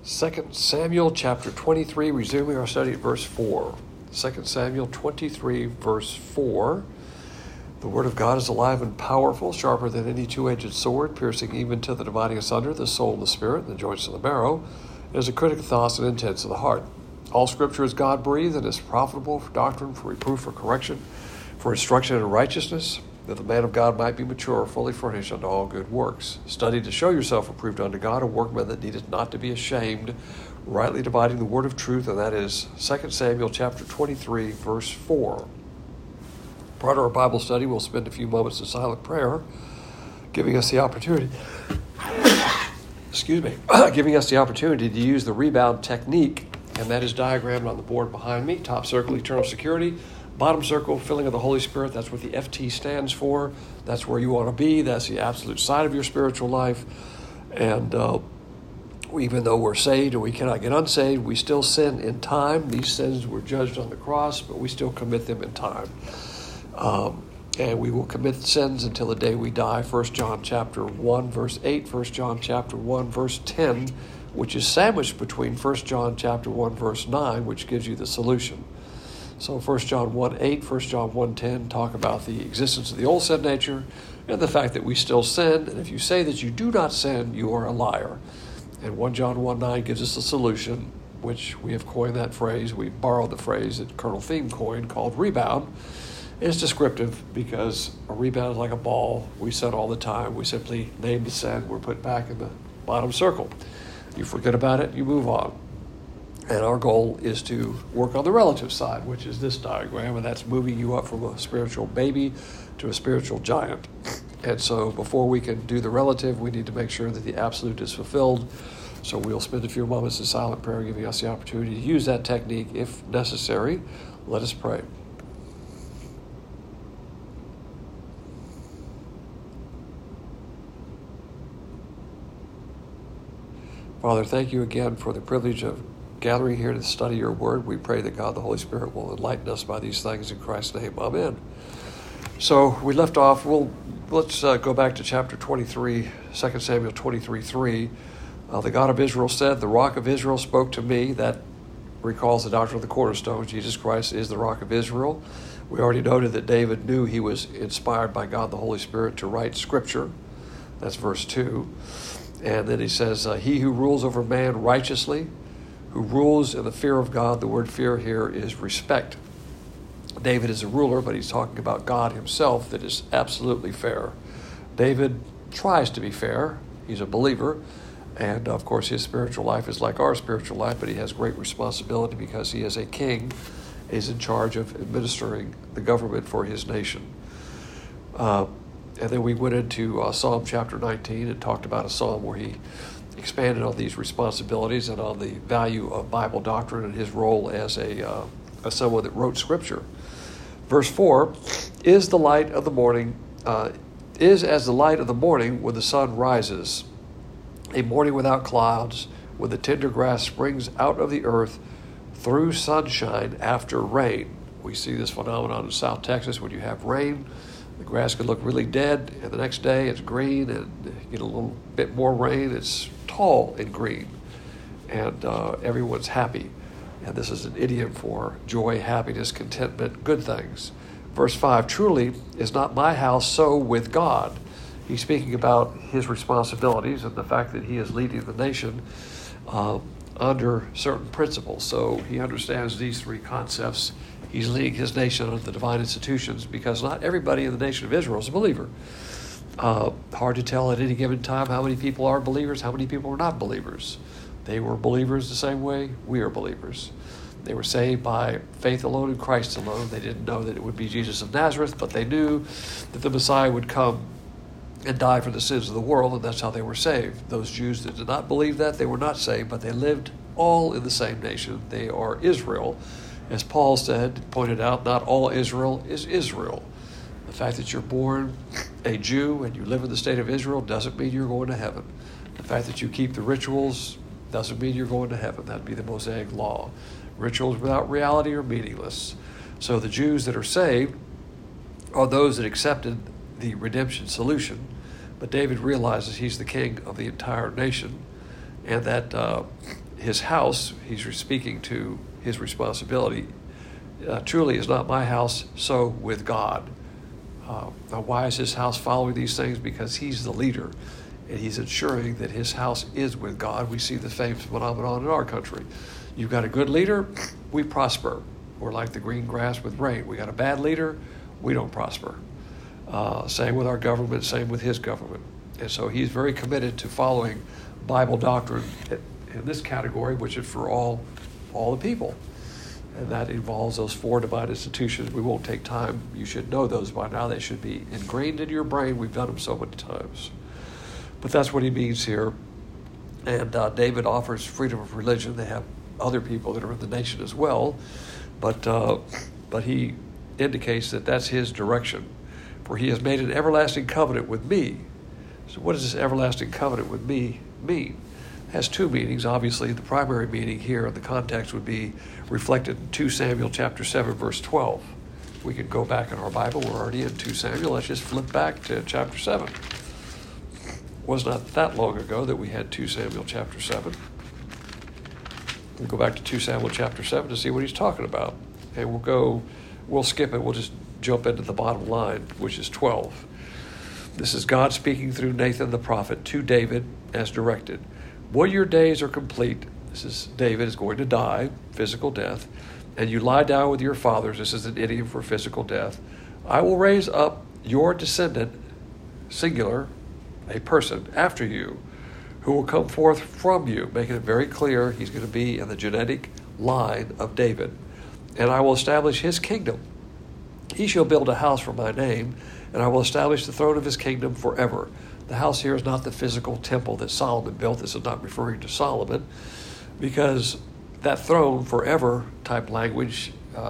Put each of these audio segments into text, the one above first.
2 Samuel chapter 23, resuming our study at verse 4. 2 Samuel 23, verse 4. The word of God is alive and powerful, sharper than any two-edged sword, piercing even to the dividing asunder the soul and the spirit, and the joints and the marrow, and is a critic of thoughts and intents of the heart. All Scripture is God-breathed and is profitable for doctrine, for reproof, for correction, for instruction in righteousness, that the man of God might be mature, fully furnished unto all good works. Study to show yourself approved unto God, a workman that needeth not to be ashamed, rightly dividing the word of truth, and that is 2 Samuel chapter 23, verse 4. Prior to our Bible study, we'll spend a few moments in silent prayer, giving us the opportunity, giving us the opportunity to use the rebound technique, and that is diagrammed on the board behind me. Top circle, eternal security. Bottom circle, filling of the Holy Spirit. That's what the FT stands for. That's where you want to be. That's the absolute side of your spiritual life. And even though we're saved and we cannot get unsaved, we still sin in time. These sins were judged on the cross, but we still commit them in time. And we will commit sins until the day we die. 1 John chapter 1, verse 8, 1 John chapter 1, verse 10, which is sandwiched between 1 John chapter 1, verse 9, which gives you the solution. So 1 John 1:8, 1 John 1:10 talk about the existence of the old sin nature and the fact that we still sin. And if you say that you do not sin, you are a liar. And 1 John 1:9 gives us a solution, which we have coined that phrase. We borrowed the phrase that Colonel Thiem coined called rebound. It's descriptive because a rebound is like a ball. We sin all the time. We simply name the sin. We're put back in the bottom circle. You forget about it, you move on. And our goal is to work on the relative side, which is this diagram, and that's moving you up from a spiritual baby to a spiritual giant. And so before we can do the relative, we need to make sure that the absolute is fulfilled. So we'll spend a few moments in silent prayer, giving us the opportunity to use that technique if necessary. Let us pray. Father, thank you again for the privilege of gathering here to study your word. We pray that God the Holy Spirit will enlighten us by these things in Christ's name. Amen. So we left off. Let's go back to chapter 23, 2 Samuel 23:3. The God of Israel said, "The rock of Israel spoke to me." That recalls the doctrine of the cornerstone. Jesus Christ is the rock of Israel. We already noted that David knew he was inspired by God the Holy Spirit to write Scripture. That's verse 2. And then he says, "He who rules over man righteously, who rules in the fear of God." The word fear here is respect. David is a ruler, but he's talking about God himself that is absolutely fair. David tries to be fair. He's a believer. And of course, his spiritual life is like our spiritual life, but he has great responsibility because he is a king. He's in charge of administering the government for his nation. And then we went into Psalm chapter 19 and talked about a psalm where he expanded on these responsibilities and on the value of Bible doctrine and his role as someone that wrote Scripture. Verse 4, is as the light of the morning when the sun rises, a morning without clouds, when the tender grass springs out of the earth through sunshine after rain. We see this phenomenon in South Texas when you have rain. The grass can look really dead, and the next day it's green, and you get a little bit more rain, it's tall and green, and everyone's happy. And this is an idiom for joy, happiness, contentment, good things. Verse 5, truly is not my house so with God. He's speaking about his responsibilities and the fact that he is leading the nation under certain principles. So he understands these three concepts. He's leading his nation under the divine institutions because not everybody in the nation of Israel is a believer. Hard to tell at any given time how many people are believers, how many people are not believers. They were believers the same way we are believers. They were saved by faith alone in Christ alone. They didn't know that it would be Jesus of Nazareth, but they knew that the Messiah would come and die for the sins of the world, and that's how they were saved. Those Jews that did not believe that, they were not saved, but they lived all in the same nation. They are Israel. As Paul pointed out, not all Israel is Israel. The fact that you're born a Jew and you live in the state of Israel doesn't mean you're going to heaven. The fact that you keep the rituals doesn't mean you're going to heaven. That'd be the Mosaic law. Rituals without reality are meaningless. So the Jews that are saved are those that accepted the redemption solution. But David realizes he's the king of the entire nation, and that his house, he's speaking to his responsibility. Truly is not my house, so with God. Now, why is his house following these things? Because he's the leader, and he's ensuring that his house is with God. We see the same phenomenon in our country. You've got a good leader, we prosper. We're like the green grass with rain. We got a bad leader, we don't prosper. Same with our government, same with his government. And so he's very committed to following Bible doctrine in this category, which is for all the people. And that involves those 4 divine institutions. We won't take time. You should know those by now. They should be ingrained in your brain. We've done them so many times. But that's what he means here. And David offers freedom of religion. They have other people that are in the nation as well. But he indicates that that's his direction. For he has made an everlasting covenant with me. So what does this everlasting covenant with me mean? It has 2 meanings. Obviously, the primary meaning here in the context would be reflected in 2 Samuel chapter 7, verse 12. We could go back in our Bible. We're already in 2 Samuel. Let's just flip back to chapter 7. It was not that long ago that we had 2 Samuel chapter 7. We'll go back to 2 Samuel chapter 7 to see what he's talking about. And we'll skip it. We'll just jump into the bottom line, which is 12. This is God speaking through Nathan the prophet to David as directed. When your days are complete, this is David is going to die, physical death, and you lie down with your fathers, this is an idiom for physical death, I will raise up your descendant, singular, a person after you, who will come forth from you, making it very clear he's going to be in the genetic line of David. And I will establish his kingdom. He shall build a house for my name, and I will establish the throne of his kingdom forever. The house here is not the physical temple that Solomon built. This is not referring to Solomon, because that throne forever type language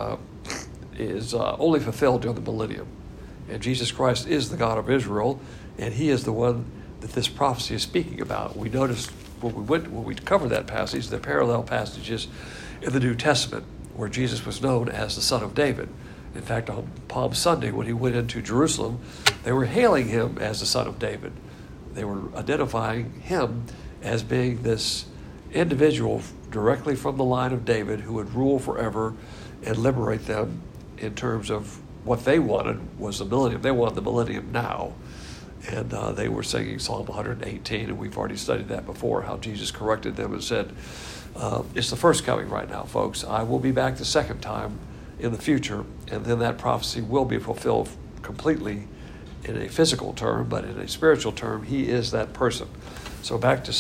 is only fulfilled during the millennium. And Jesus Christ is the God of Israel, and he is the one that this prophecy is speaking about. We noticed when we covered that passage, the parallel passages in the New Testament where Jesus was known as the Son of David. In fact, on Palm Sunday, when he went into Jerusalem, they were hailing him as the Son of David. They were identifying him as being this individual directly from the line of David who would rule forever and liberate them in terms of what they wanted was the millennium. They wanted the millennium now. And they were singing Psalm 118, and we've already studied that before, how Jesus corrected them and said, it's the first coming right now, folks. I will be back the second time in the future, and then that prophecy will be fulfilled completely in a physical term, but in a spiritual term, he is that person. So back to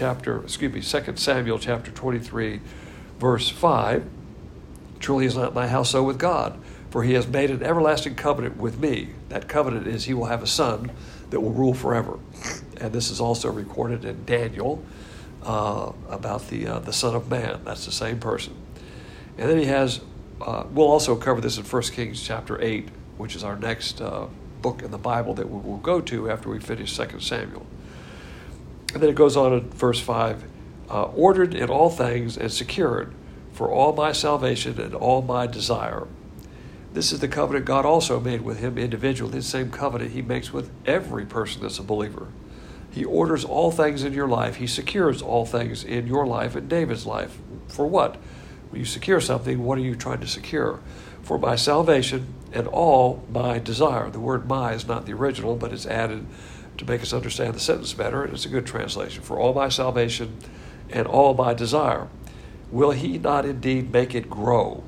2 Samuel chapter 23, verse 5. Truly is not my house so with God, for he has made an everlasting covenant with me. That covenant is he will have a son that will rule forever. And this is also recorded in Daniel about the Son of Man. That's the same person. And then he has, we'll also cover this in 1 Kings chapter 8, which is our next book in the Bible that we will go to after we finish 2 Samuel. And then it goes on in verse 5, ordered in all things and secured for all my salvation and all my desire. This is the covenant God also made with him individually, the same covenant he makes with every person that's a believer. He orders all things in your life. He secures all things in your life and David's life. For what? When you secure something, what are you trying to secure? For my salvation and all my desire. The word my is not the original, but it's added to make us understand the sentence better, and it's a good translation. For all my salvation and all my desire. Will he not indeed make it grow?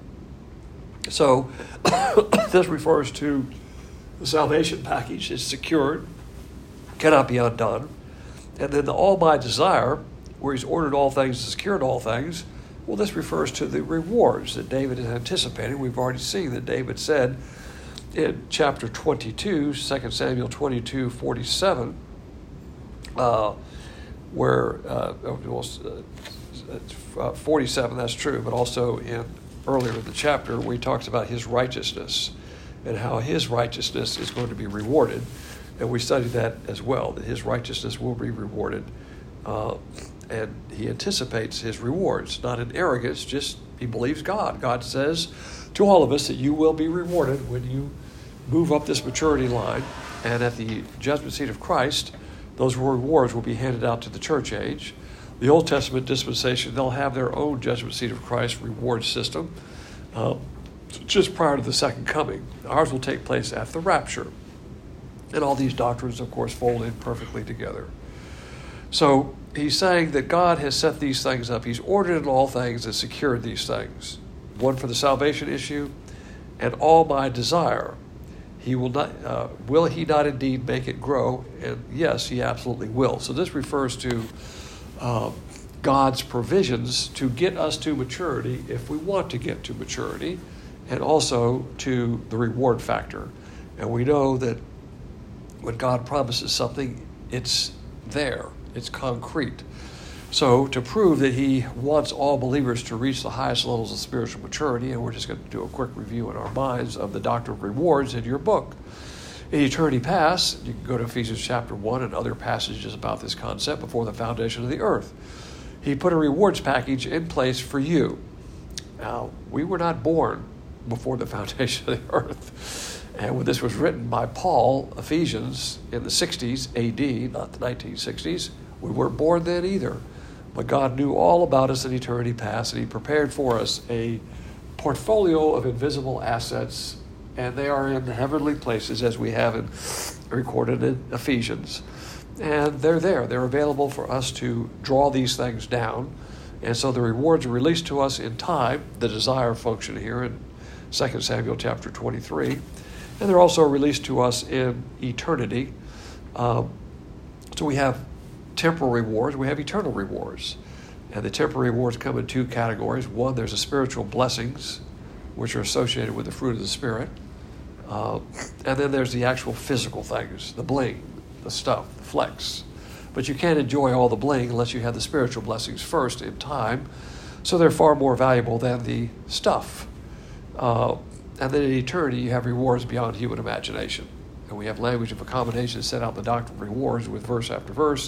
So this refers to the salvation package. It's secured, cannot be undone. And then the all my desire, where he's ordered all things and secured all things, well, this refers to the rewards that David is anticipating. We've already seen that David said in chapter 22, 2 Samuel 22, 47, where 47, that's true, but also earlier in the chapter, we talked about his righteousness and how his righteousness is going to be rewarded. And we studied that as well, that his righteousness will be rewarded. And he anticipates his rewards, not in arrogance, just he believes God. God says to all of us that you will be rewarded when you move up this maturity line. And at the judgment seat of Christ, those rewards will be handed out to the church age. The Old Testament dispensation, they'll have their own judgment seat of Christ reward system just prior to the second coming. Ours will take place at the rapture. And all these doctrines, of course, fold in perfectly together. So he's saying that God has set these things up. He's ordered in all things and secured these things. One for the salvation issue, and all by desire. He will not. Will he not indeed make it grow? And yes, he absolutely will. So this refers to God's provisions to get us to maturity if we want to get to maturity, and also to the reward factor. And we know that when God promises something, it's there. It's concrete. So to prove that he wants all believers to reach the highest levels of spiritual maturity, and we're just going to do a quick review in our minds of the doctrine of rewards in your book. In eternity past, you can go to Ephesians chapter 1 and other passages about this concept before the foundation of the earth. He put a rewards package in place for you. Now, we were not born before the foundation of the earth. And when this was written by Paul, Ephesians, in the 60s AD, not the 1960s, we weren't born then either. But God knew all about us in eternity past, and he prepared for us a portfolio of invisible assets, and they are in the heavenly places, as we have recorded in Ephesians. And they're there. They're available for us to draw these things down. And so the rewards are released to us in time, the desire function here in 2 Samuel chapter 23. And they're also released to us in eternity. So we have temporal rewards, we have eternal rewards. And the temporal rewards come in two categories. One, there's the spiritual blessings, which are associated with the fruit of the Spirit. And then there's the actual physical things, the bling, the stuff, the flex. But you can't enjoy all the bling unless you have the spiritual blessings first in time. So they're far more valuable than the stuff. And then in eternity, you have rewards beyond human imagination. And we have language of accommodation set out in the doctrine of rewards with verse after verse,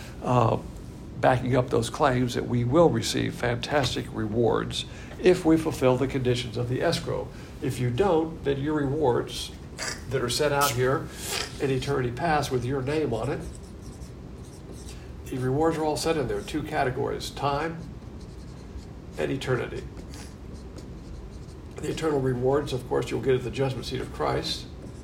backing up those claims that we will receive fantastic rewards if we fulfill the conditions of the escrow. If you don't, then your rewards that are set out here in eternity past with your name on it, the rewards are all set in there, two categories, time and eternity. The eternal rewards, of course, you'll get at the judgment seat of Christ.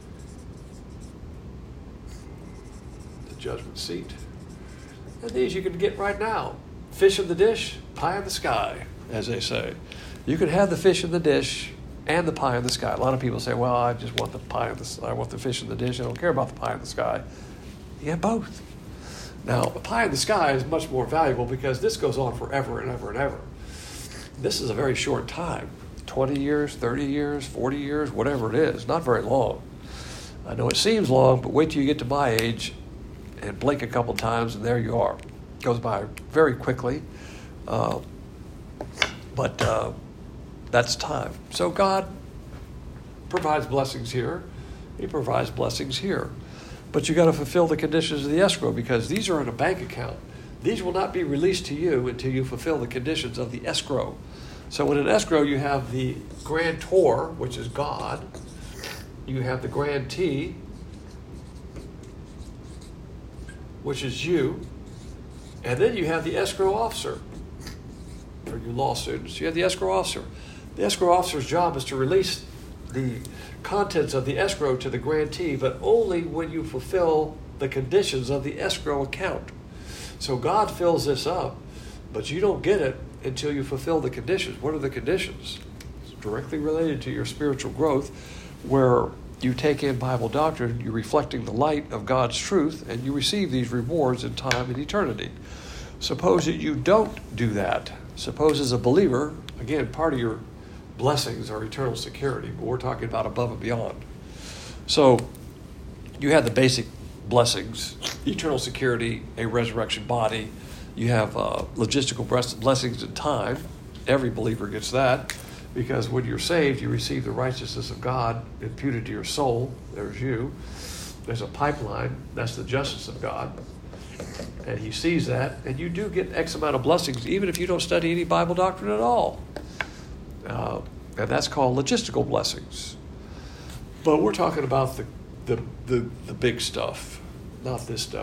The judgment seat. And these you can get right now. Fish in the dish, pie in the sky, as they say. You can have the fish in the dish and the pie in the sky. A lot of people say, well, I just want the I want the fish in the dish. I don't care about the pie in the sky. You have both. Now, the pie in the sky is much more valuable because this goes on forever and ever and ever. This is a very short time. 20 years, 30 years, 40 years, whatever it is. Not very long. I know it seems long, but wait till you get to my age and blink a couple times and there you are. It goes by very quickly. But that's time. So God provides blessings here. He provides blessings here. But you got to fulfill the conditions of the escrow because these are in a bank account. These will not be released to you until you fulfill the conditions of the escrow. So in an escrow, you have the grantor, which is God. You have the grantee, which is you. And then you have the escrow officer. For you law students, you have the escrow officer. The escrow officer's job is to release the contents of the escrow to the grantee, but only when you fulfill the conditions of the escrow account. So God fills this up, but you don't get it until you fulfill the conditions. What are the conditions? It's directly related to your spiritual growth, where you take in Bible doctrine, you're reflecting the light of God's truth, and you receive these rewards in time and eternity. Suppose that you don't do that. Suppose as a believer, again, part of your blessings are eternal security, but we're talking about above and beyond. So you have the basic blessings, eternal security, a resurrection body. You have logistical blessings in time. Every believer gets that because when you're saved, you receive the righteousness of God imputed to your soul. There's you. There's a pipeline. That's the justice of God. And he sees that. And you do get X amount of blessings even if you don't study any Bible doctrine at all. And that's called logistical blessings. But we're talking about the big stuff, not this stuff.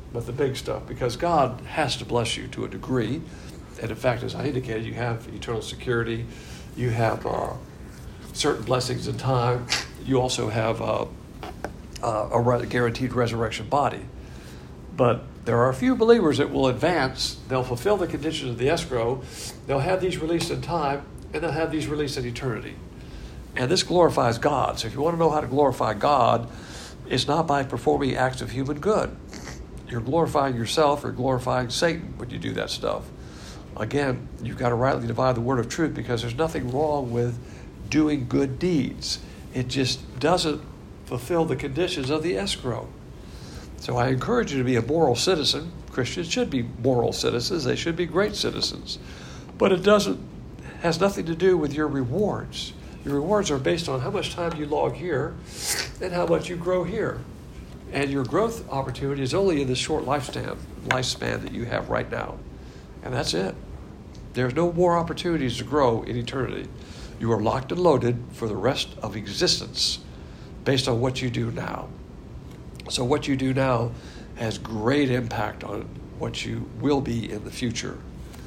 but the big stuff, because God has to bless you to a degree. And in fact, as I indicated, you have eternal security. You have certain blessings in time. You also have a guaranteed resurrection body. But there are a few believers that will advance. They'll fulfill the conditions of the escrow. They'll have these released in time, and they'll have these released in eternity. And this glorifies God. So if you want to know how to glorify God, it's not by performing acts of human good. You're glorifying yourself or glorifying Satan when you do that stuff. Again, you've got to rightly divide the word of truth, because there's nothing wrong with doing good deeds. It just doesn't fulfill the conditions of the escrow. So I encourage you to be a moral citizen. Christians should be moral citizens. They should be great citizens. But it has nothing to do with your rewards. Your rewards are based on how much time you log here and how much you grow here. And your growth opportunity is only in this short lifespan that you have right now. And that's it. There's no more opportunities to grow in eternity. You are locked and loaded for the rest of existence based on what you do now. So what you do now has great impact on what you will be in the future.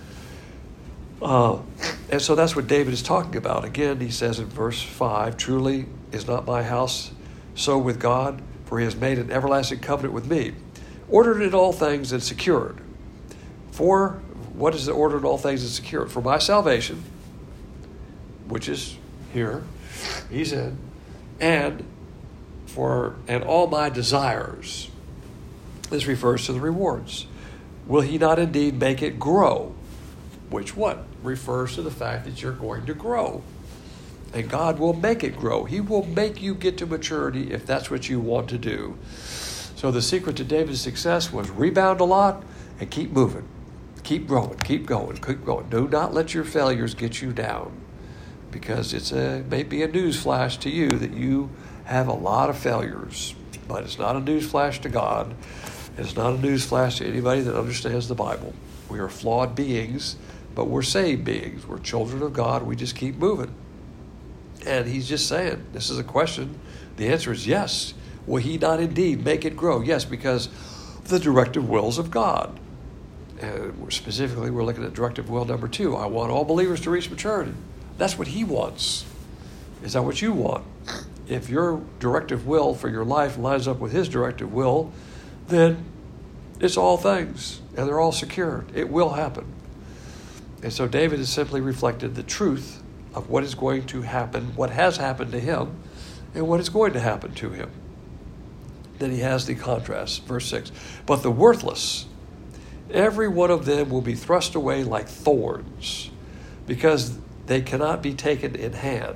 And so that's what David is talking about. Again, he says in verse 5, "Truly is not my house so with God, for he has made an everlasting covenant with me, ordered in all things and secured." For what is the order in all things and secured? For my salvation, which is here, he's in, and all my desires. This refers to the rewards. Will he not indeed make it grow? Which what? Refers to the fact that you're going to grow. And God will make it grow. He will make you get to maturity if that's what you want to do. So the secret to David's success was rebound a lot and keep moving. Keep growing, keep going, keep going. Do not let your failures get you down, because it may be a news flash to you that you have a lot of failures. But it's not a news flash to God. It's not a news flash to anybody that understands the Bible. We are flawed beings, but we're saved beings. We're children of God. We just keep moving. And he's just saying, this is a question. The answer is yes. Will he not indeed make it grow? Yes, because the directive wills of God. And we're looking at directive will number 2. I want all believers to reach maturity. That's what he wants. Is that what you want? If your directive will for your life lines up with his directive will, then it's all things, and they're all secured. It will happen. And so David has simply reflected the truth of what is going to happen, what has happened to him, and what is going to happen to him. Then he has the contrast, verse 6. But the worthless, every one of them will be thrust away like thorns, because they cannot be taken in hand.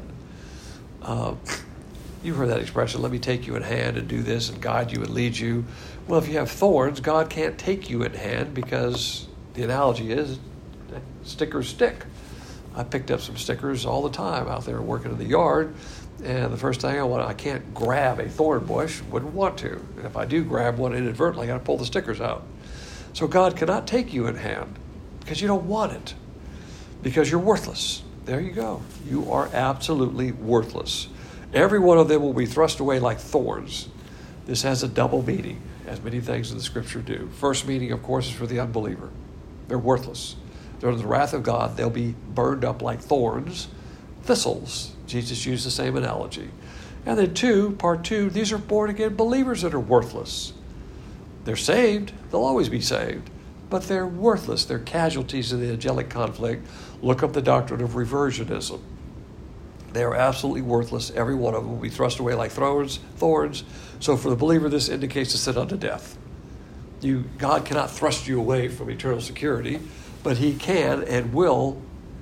You've heard that expression, let me take you in hand and do this and guide you and lead you. Well, if you have thorns, God can't take you in hand, because the analogy is stickers stick. I picked up some stickers all the time out there working in the yard, and the first thing I can't grab a thorn bush, wouldn't want to. And if I do grab one inadvertently, I got to pull the stickers out. So God cannot take you in hand because you don't want it, because you're worthless. There you go. You are absolutely worthless. Every one of them will be thrust away like thorns. This has a double meaning, as many things in the Scripture do. First meaning, of course, is for the unbeliever. They're worthless. They're under the wrath of God. They'll be burned up like thorns, thistles. Jesus used the same analogy. And then part 2, these are born-again believers that are worthless. They're saved. They'll always be saved. But they're worthless. They're casualties of the angelic conflict. Look up the doctrine of reversionism. They are absolutely worthless. Every one of them will be thrust away like thorns. So for the believer, this indicates a sin unto death. God cannot thrust you away from eternal security, but he can and will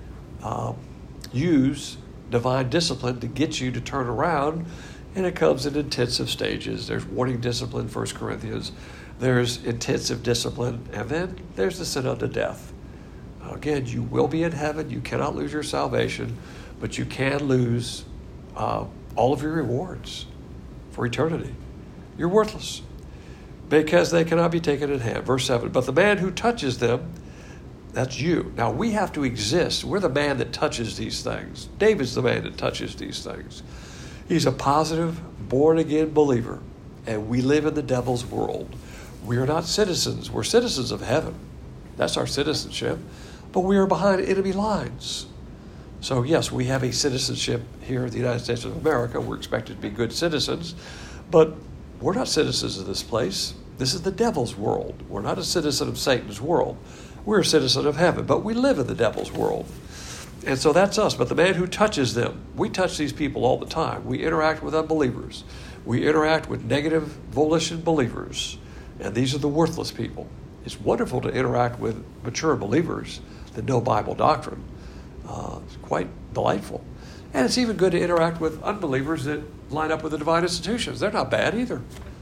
use divine discipline to get you to turn around, and it comes in intensive stages. There's warning discipline, 1 Corinthians. There's intensive discipline, and then there's the sin unto death. Again, you will be in heaven. You cannot lose your salvation, but you can lose all of your rewards for eternity. You're worthless because they cannot be taken in hand. Verse 7, but the man who touches them, that's you. Now, we have to exist. We're the man that touches these things. David's the man that touches these things. He's a positive, born-again believer, and we live in the devil's world. We are not citizens. We're citizens of heaven. That's our citizenship. But we are behind enemy lines. So yes, we have a citizenship here in the United States of America. We're expected to be good citizens. But we're not citizens of this place. This is the devil's world. We're not a citizen of Satan's world. We're a citizen of heaven, but we live in the devil's world. And so that's us. But the man who touches them, we touch these people all the time. We interact with unbelievers. We interact with negative volition believers. And these are the worthless people. It's wonderful to interact with mature believers that know Bible doctrine. It's quite delightful. And it's even good to interact with unbelievers that line up with the divine institutions. They're not bad either.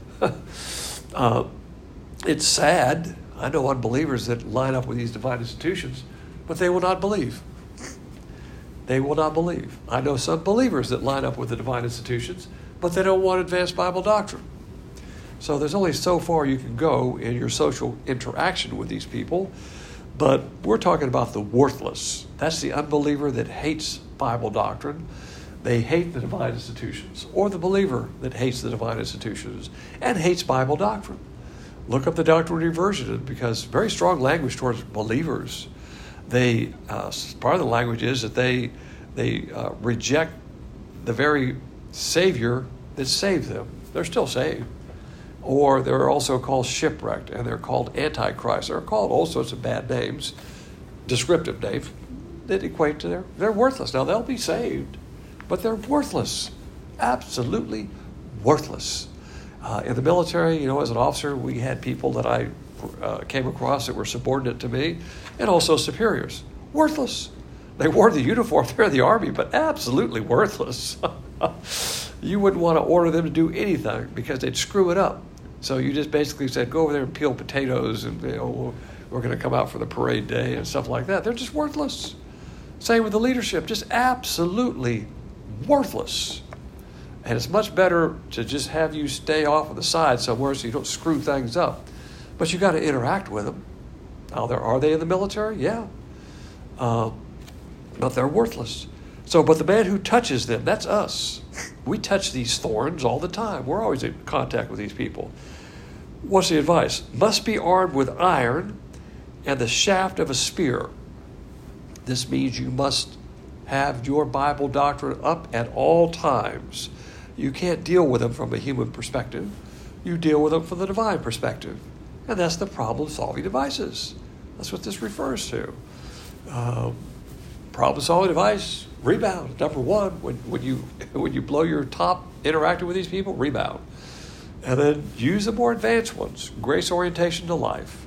It's sad. I know unbelievers that line up with these divine institutions, but they will not believe. They will not believe. I know some believers that line up with the divine institutions, but they don't want advanced Bible doctrine. So there's only so far you can go in your social interaction with these people, but we're talking about the worthless. That's the unbeliever that hates Bible doctrine. They hate the divine institutions, or the believer that hates the divine institutions and hates Bible doctrine. Look up the Doctrine and Version, because very strong language towards believers. They part of the language is that they reject the very Savior that saved them. They're still saved. Or they're also called shipwrecked, and they're called Antichrist. They're called all sorts of bad names, descriptive names, that equate to they're worthless. Now, they'll be saved, but they're worthless, absolutely worthless. In the military, as an officer, we had people that I came across that were subordinate to me, and also superiors. Worthless. They wore the uniform, they're in the Army, but absolutely worthless. You wouldn't want to order them to do anything because they'd screw it up. So you just basically said, go over there and peel potatoes, and we're going to come out for the parade day and stuff like that. They're just worthless. Same with the leadership, just absolutely worthless. And it's much better to just have you stay off on the side somewhere so you don't screw things up. But you got to interact with them. Now, are they in the military? Yeah. But they're worthless. But the man who touches them, that's us. We touch these thorns all the time. We're always in contact with these people. What's the advice? Must be armed with iron and the shaft of a spear. This means you must have your Bible doctrine up at all times. You can't deal with them from a human perspective. You deal with them from the divine perspective. And that's the problem-solving devices. That's what this refers to. Problem-solving device, rebound. Number one, when you blow your top interacting with these people, rebound. And then use the more advanced ones. Grace orientation to life.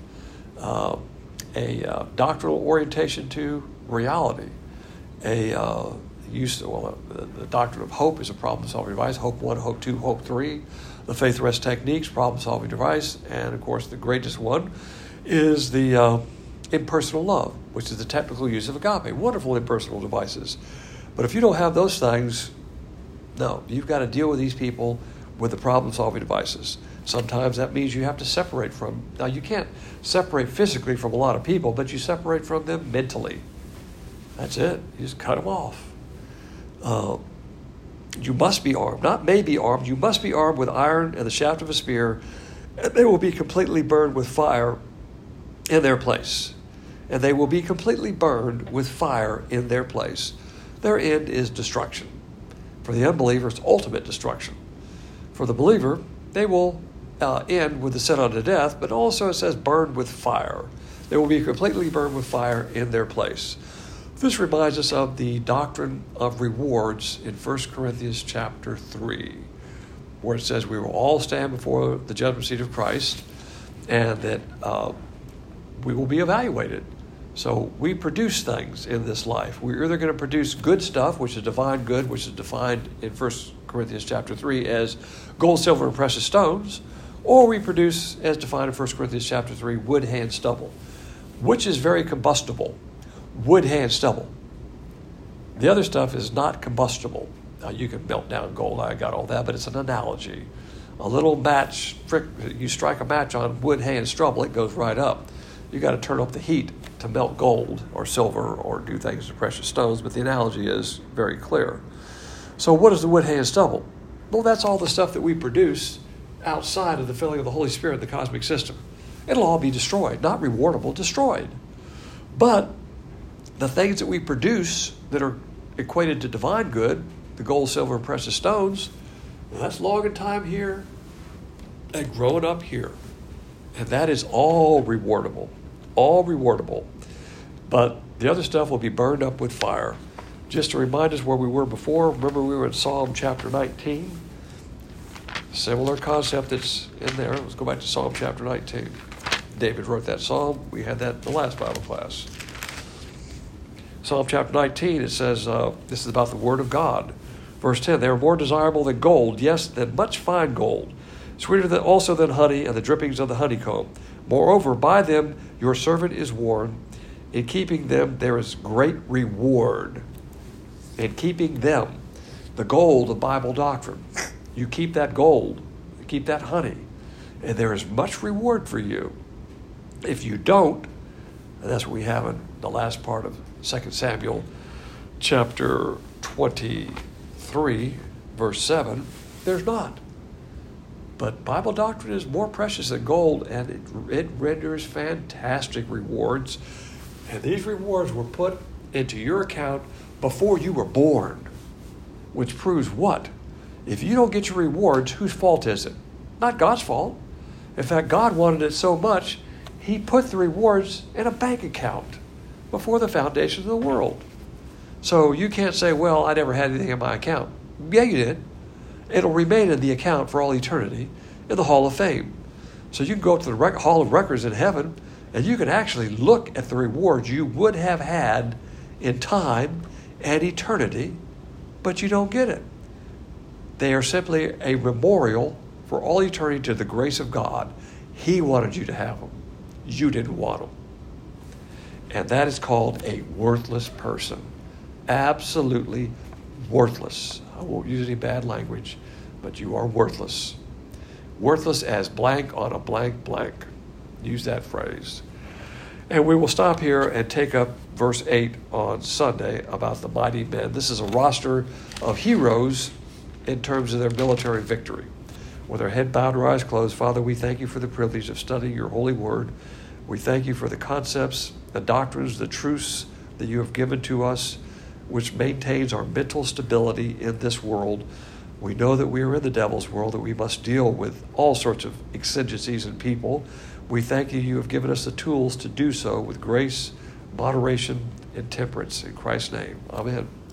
A doctrinal orientation to reality. The doctrine of hope is a problem-solving device. Hope 1, Hope 2, Hope 3. The faith rest techniques, problem-solving device. And, of course, the greatest one is the impersonal love, which is the technical use of agape. Wonderful impersonal devices. But if you don't have those things, no, you've got to deal with these people with the problem-solving devices. Sometimes that means you have to separate from. Now, you can't separate physically from a lot of people, but you separate from them mentally. That's it. You just cut them off. You must be armed, not may be armed. You must be armed with iron and the shaft of a spear, and they will be completely burned with fire in their place. And they will be completely burned with fire in their place. Their end is destruction. For the unbeliever, it's ultimate destruction. For the believer, they will end with the sin unto death, but also it says burned with fire. They will be completely burned with fire in their place. This reminds us of the doctrine of rewards in 1 Corinthians chapter 3, where it says we will all stand before the judgment seat of Christ, and that we will be evaluated. So we produce things in this life. We're either going to produce good stuff, which is divine good, which is defined in 1 Corinthians chapter 3 as gold, silver, and precious stones, or we produce, as defined in 1 Corinthians chapter 3, wood, hay, and stubble, which is very combustible. Wood, hay, and stubble. The other stuff is not combustible. Now, you can melt down gold. I got all that, but it's an analogy. A little match, you strike a match on wood, hay, and stubble, it goes right up. You got to turn up the heat to melt gold or silver or do things to precious stones, but the analogy is very clear. So what is the wood, hay, and stubble? Well, that's all the stuff that we produce outside of the filling of the Holy Spirit in the cosmic system. It'll all be destroyed, not rewardable, destroyed. But the things that we produce that are equated to divine good, the gold, silver, and precious stones, that's long in time here and growing up here. And that is all rewardable, all rewardable. But the other stuff will be burned up with fire. Just to remind us where we were before, remember we were in Psalm chapter 19? Similar concept that's in there. Let's go back to Psalm chapter 19. David wrote that psalm. We had that in the last Bible class. Psalm chapter 19, it says, this is about the word of God. Verse 10, they are more desirable than gold, yes, than much fine gold, sweeter than also than honey and the drippings of the honeycomb. Moreover, by them your servant is warned. In keeping them there is great reward. In keeping them, the gold of Bible doctrine. You keep that gold, you keep that honey, and there is much reward for you. If you don't, and that's what we have in the last part of 2 Samuel chapter 23, verse 7, there's not. But Bible doctrine is more precious than gold, and it renders fantastic rewards. And these rewards were put into your account before you were born, which proves what? If you don't get your rewards, whose fault is it? Not God's fault. In fact, God wanted it so much, He put the rewards in a bank account before the foundation of the world. So you can't say, well, I never had anything in my account. Yeah, you did. It'll remain in the account for all eternity in the Hall of Fame. So you can go up to the Hall of Records in heaven, and you can actually look at the rewards you would have had in time and eternity, but you don't get it. They are simply a memorial for all eternity to the grace of God. He wanted you to have them. You didn't want them. And that is called a worthless person. Absolutely worthless. I won't use any bad language, but you are worthless. Worthless as blank on a blank blank. Use that phrase. And we will stop here and take up verse 8 on Sunday about the mighty men. This is a roster of heroes in terms of their military victory. With our head bowed or eyes closed, Father, we thank you for the privilege of studying your holy word. We thank you for the concepts, the doctrines, the truths that you have given to us, which maintains our mental stability in this world. We know that we are in the devil's world, that we must deal with all sorts of exigencies and people. We thank you, you have given us the tools to do so with grace, moderation, and temperance. In Christ's name, amen.